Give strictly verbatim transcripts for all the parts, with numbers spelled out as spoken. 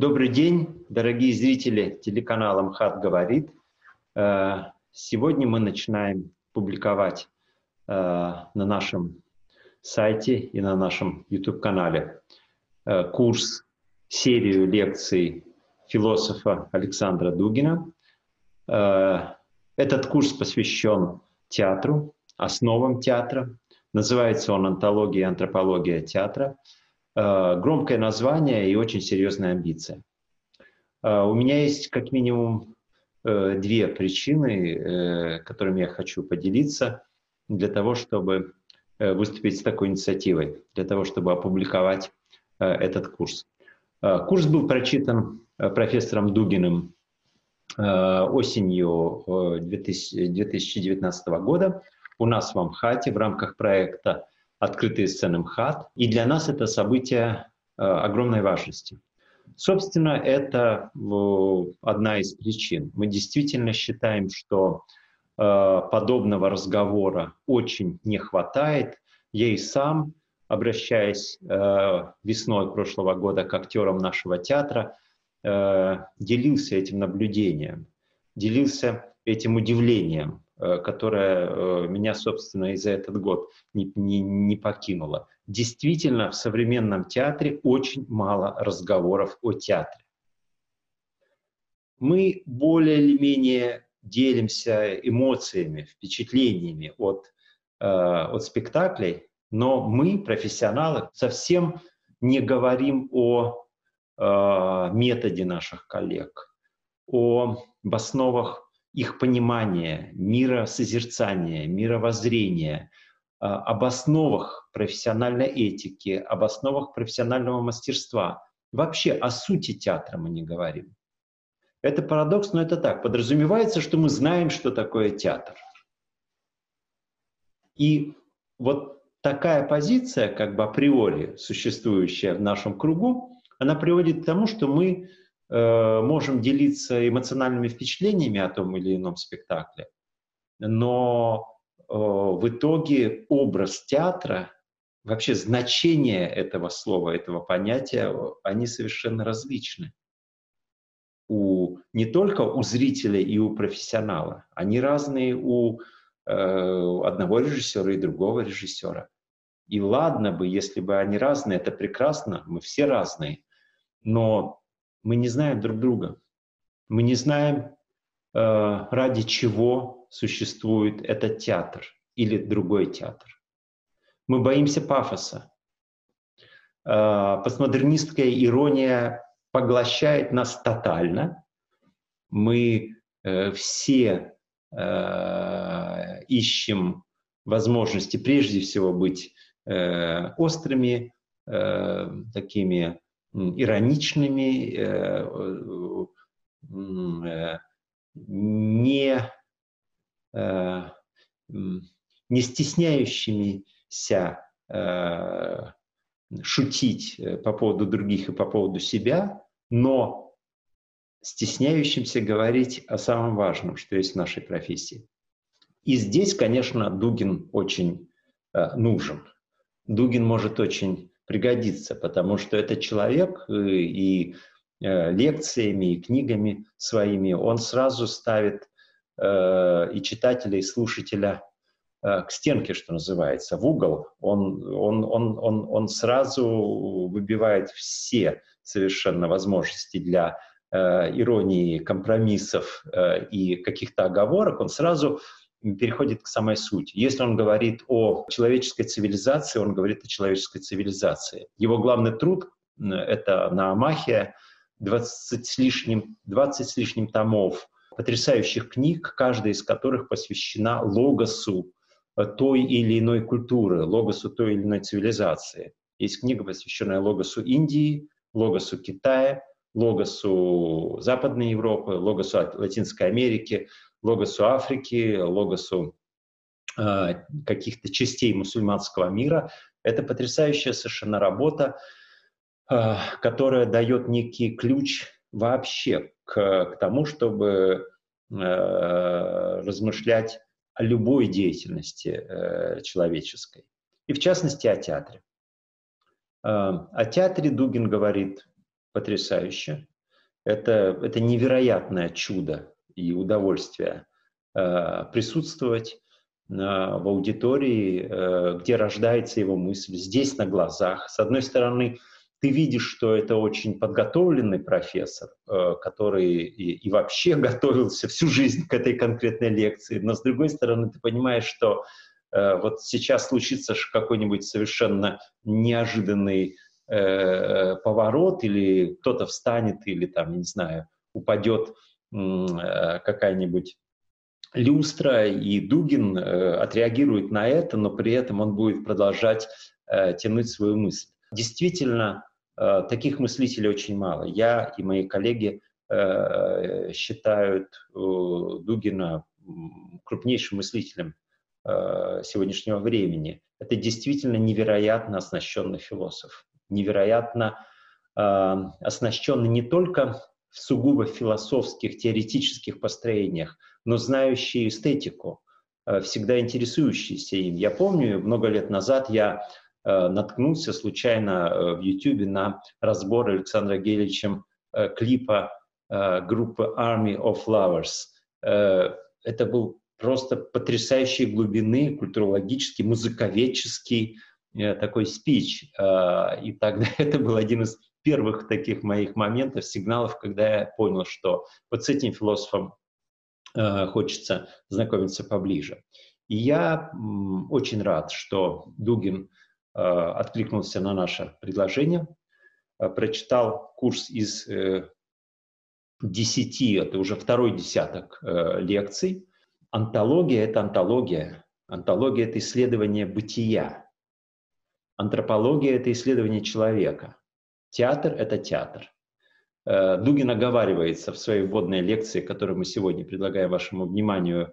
Добрый день, дорогие зрители телеканала МХАТ говорит. Сегодня мы начинаем публиковать на нашем сайте и на нашем YouTube-канале курс, серию лекций философа Александра Дугина. Этот курс посвящен театру, основам театра. Называется он «Онтология и антропология театра». Громкое название и очень серьезная амбиция. У меня есть как минимум две причины, которыми я хочу поделиться для того, чтобы выступить с такой инициативой, для того, чтобы опубликовать этот курс. Курс был прочитан профессором Дугиным осенью две тысячи девятнадцатого года у нас в МХАТе в рамках проекта «Открытые сцены МХАТ». И для нас это событие э, огромной важности. Собственно, это э, одна из причин. Мы действительно считаем, что э, подобного разговора очень не хватает. Я и сам, обращаясь э, весной прошлого года к актерам нашего театра, э, делился этим наблюдением, делился этим удивлением, которая меня, собственно, и за этот год не, не, не покинула. Действительно, в современном театре очень мало разговоров о театре. Мы более или менее делимся эмоциями, впечатлениями от, э, от спектаклей, но мы, профессионалы, совсем не говорим о э, методе наших коллег, о основах их понимания, миросозерцания, мировоззрения, об основах профессиональной этики, об основах профессионального мастерства. Вообще о сути театра мы не говорим. Это парадокс, но это так. Подразумевается, что мы знаем, что такое театр. И вот такая позиция, как бы априори существующая в нашем кругу, она приводит к тому, что мы можем делиться эмоциональными впечатлениями о том или ином спектакле, но э, в итоге образ театра, вообще значение этого слова, этого понятия, они совершенно различны. У, не только у зрителя и у профессионала, они разные у э, одного режиссера и другого режиссера. И ладно бы, если бы они разные, это прекрасно, мы все разные, но мы не знаем друг друга. Мы не знаем, э, ради чего существует этот театр или другой театр. Мы боимся пафоса. Э, постмодернистская ирония поглощает нас тотально. Мы э, все э, ищем возможности прежде всего быть э, острыми, э, такими ироничными, э, э, не, э, не стесняющимися э, шутить по поводу других и по поводу себя, но стесняющимся говорить о самом важном, что есть в нашей профессии. И здесь, конечно, Дугин очень э, нужен. Дугин может очень пригодится, потому что этот человек и, и э, лекциями, и книгами своими, он сразу ставит э, и читателя, и слушателя э, к стенке, что называется, в угол. Он, он, он, он, он сразу выбивает все совершенно возможности для э, иронии, компромиссов э, и каких-то оговорок. Он сразу переходит к самой сути. Если он говорит о человеческой цивилизации, он говорит о человеческой цивилизации. Его главный труд — это «Наамахия», двадцать с лишним, двадцать с лишним томов потрясающих книг, каждая из которых посвящена логосу той или иной культуры, логосу той или иной цивилизации. Есть книга, посвященная логосу Индии, логосу Китая, логосу Западной Европы, логосу Латинской Америки, логосу Африки, логосу э, каких-то частей мусульманского мира. Это потрясающая совершенно работа, э, которая дает некий ключ вообще к, к тому, чтобы э, размышлять о любой деятельности э, человеческой. И в частности о театре. Э, о театре Дугин говорит потрясающе. Это, это невероятное чудо и удовольствие э, присутствовать э, в аудитории, э, где рождается его мысль, здесь на глазах. С одной стороны, ты видишь, что это очень подготовленный профессор, э, который и, и вообще готовился всю жизнь к этой конкретной лекции, но с другой стороны, ты понимаешь, что э, вот сейчас случится какой-нибудь совершенно неожиданный э, поворот, или кто-то встанет, или там, не знаю, упадет э, какая-нибудь люстра, и Дугин э, отреагирует на это, но при этом он будет продолжать э, тянуть свою мысль. Действительно, э, таких мыслителей очень мало. Я и мои коллеги э, считают э, Дугина крупнейшим мыслителем э, сегодняшнего времени. Это действительно невероятно оснащенный философ. Невероятно э, оснащенный не только в сугубо философских, теоретических построениях, но знающий эстетику, э, всегда интересующийся им. Я помню, много лет назад я э, наткнулся случайно э, в Ютубе на разбор Александром Геличем э, клипа э, группы Army of Lovers. Э, это был просто потрясающей глубины, культурологический, музыковедческий э, такой спич. Э, и тогда это был один из первых таких моих моментов, сигналов, когда я понял, что вот с этим философом э, хочется знакомиться поближе. И я м, очень рад, что Дугин э, откликнулся на наше предложение, э, прочитал курс из э, десяти, это уже второй десяток э, лекций. Антология — это антология. Антология — это исследование бытия. Антропология — это исследование человека. Театр — это театр. Дугин оговаривается в своей вводной лекции, которую мы сегодня предлагаем вашему вниманию,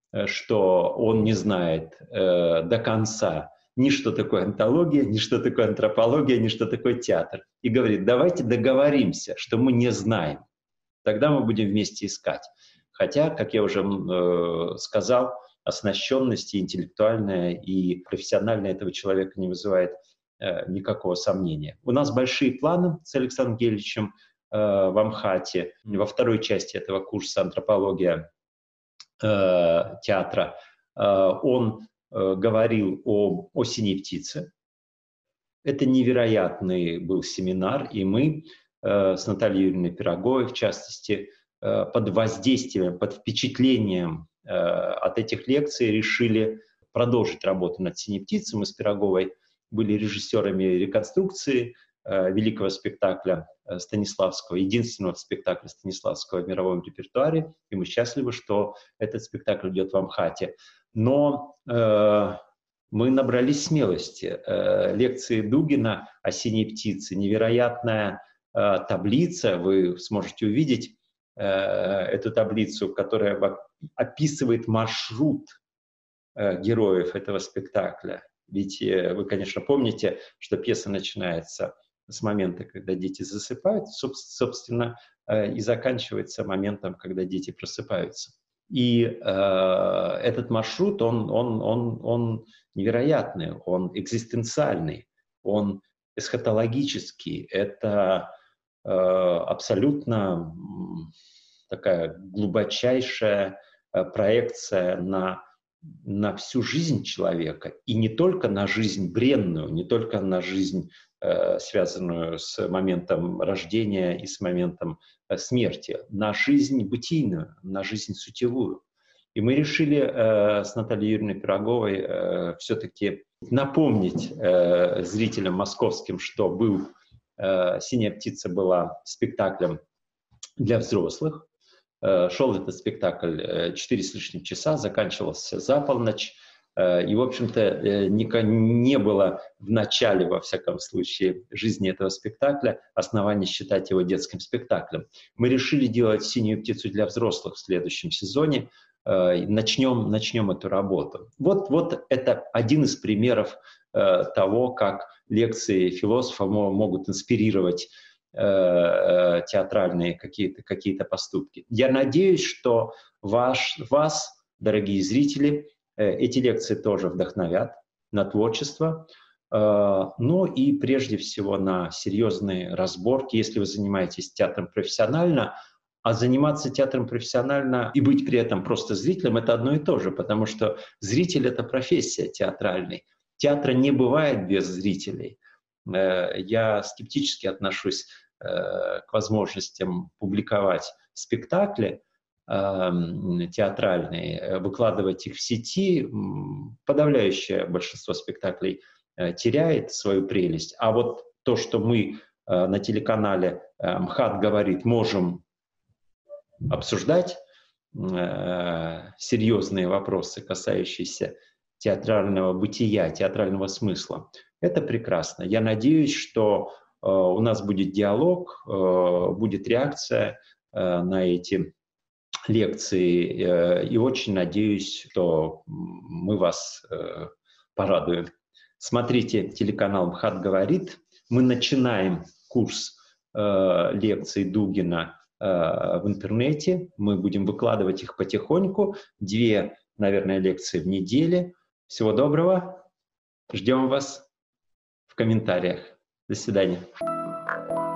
что он не знает э, до конца ни что такое антология, ни что такое антропология, ни что такое театр. И говорит, давайте договоримся, что мы не знаем. Тогда мы будем вместе искать. Хотя, как я уже э, сказал, оснащенность и интеллектуальная, и профессиональная этого человека не вызывает э, никакого сомнения. У нас большие планы с Александром Геличем э, в Амхате. Во второй части этого курса «Антропология э, театра» э, он э, говорил о, о «Синей птице». Это невероятный был семинар, и мы э, с Натальей Юрьевной Пироговой, в частности, э, под воздействием, под впечатлением э, от этих лекций решили продолжить работу над «Синей птицей». Мы с Пироговой были режиссерами реконструкции э, великого спектакля э, Станиславского, единственного спектакля Станиславского в мировом репертуаре, и мы счастливы, что этот спектакль идет в Амхате. Но э, мы набрались смелости. Э, лекции Дугина о «Синей птице», невероятная э, таблица, вы сможете увидеть э, эту таблицу, которая описывает маршрут э, героев этого спектакля. Ведь э, вы, конечно, помните, что пьеса начинается с момента, когда дети засыпают, собственно, э, и заканчивается моментом, когда дети просыпаются. И э, этот маршрут, он, он, он, он невероятный, он экзистенциальный, он эсхатологический. Это э, абсолютно такая глубочайшая э, проекция на, на всю жизнь человека. И не только на жизнь бренную, не только на жизнь, э, связанную с моментом рождения и с моментом смерти, на жизнь бытийную, на жизнь сутевую. И мы решили э, с Натальей Юрьевной Пироговой э, все-таки напомнить э, зрителям московским, что был э, «Синяя птица» была спектаклем для взрослых. Э, шел этот спектакль четыре с лишним часа, заканчивался за полночь. И, в общем-то, не было в начале, во всяком случае, жизни этого спектакля оснований считать его детским спектаклем. Мы решили делать «Синюю птицу» для взрослых в следующем сезоне. Начнем, начнем эту работу. Вот, вот это один из примеров того, как лекции философа могут инспирировать театральные какие-то, какие-то поступки. Я надеюсь, что ваш, вас, дорогие зрители, эти лекции тоже вдохновят на творчество, Ну и прежде всего на серьезные разборки, если вы занимаетесь театром профессионально. А заниматься театром профессионально и быть при этом просто зрителем — это одно и то же, потому что зритель — это профессия театральной. Театра не бывает без зрителей. Я скептически отношусь к возможностям публиковать спектакли театральные, выкладывать их в сети. Подавляющее большинство спектаклей теряет свою прелесть. А вот то, что мы на телеканале МХАТ говорит, можем обсуждать э, серьезные вопросы, касающиеся театрального бытия, театрального смысла. Это прекрасно. Я надеюсь, что э, у нас будет диалог, э, будет реакция э, на эти лекции. Э, и очень надеюсь, что мы вас э, порадуем. Смотрите телеканал МХАТ говорит. Мы начинаем курс э, лекций Дугина в интернете. Мы будем выкладывать их потихоньку. Две, наверное, лекции в неделю. Всего доброго. Ждем вас в комментариях. До свидания.